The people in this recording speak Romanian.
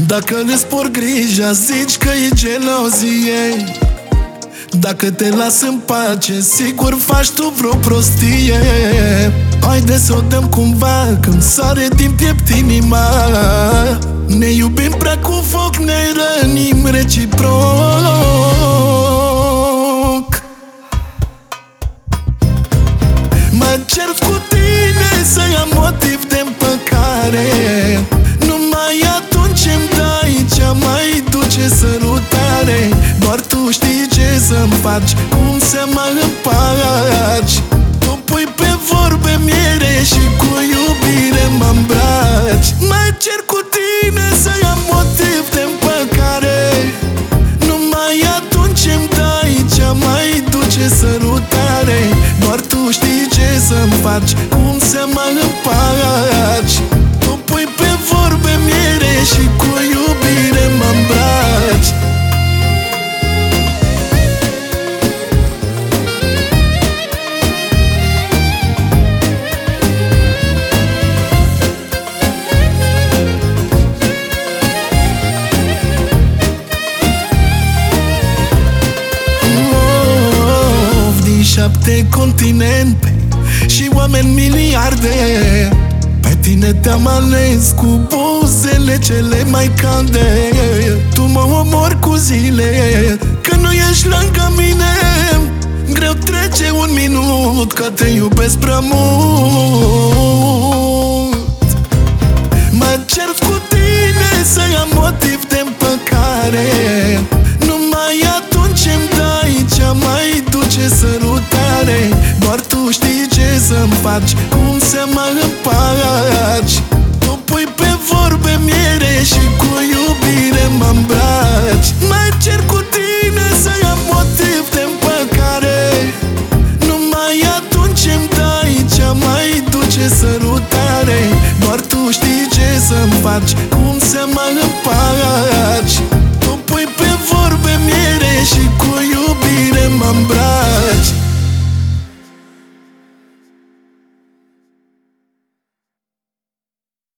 Dacă le spor grija, zici că e gelozie. Dacă te las în pace, sigur faci tu vreo prostie. Haide să o dăm cumva, când sare din piept inima. Ne iubim prea cu foc, ne rănim reciproc. Mă cert cu tine să am motiv de împăcare. Numai atunci îmi dai cea mai dulce sărutare. Doar tu știi ce să-mi faci, cum să mă împaci. Tu pui pe vorbe miere și cu iubire mă îmbraci. Mă cer cu tine să am motiv de împăcare. Numai atunci îmi dai cea mai dulce sărutare. Doar tu știi ce să-mi faci, cum să mă împaci. Tu pui pe vorbe miere și cu iubire mă îmbraci. Din 7 continente și oameni miliarde, pe tine te-am ales cu buzele cele mai calde. Tu mă omori cu zile, că nu ești lângă mine. Greu trece un minut, că te iubesc prea mult. Mă cert cu tine să am motiv de împăcare. Numai atunci îmi dai cea mai dulce sărutare. Doar tu știi ce să-mi faci, cum să mă împaci. Tu pui pe vorbe miere și cu iubire mă îmbraci. Mă cer cu tine să am motiv de împăcare. Numai atunci îmi dai cea mai dulce sărutare. Doar tu știi ce să-mi faci, cum să mă împaci. Tu pui pe vorbe miere și cu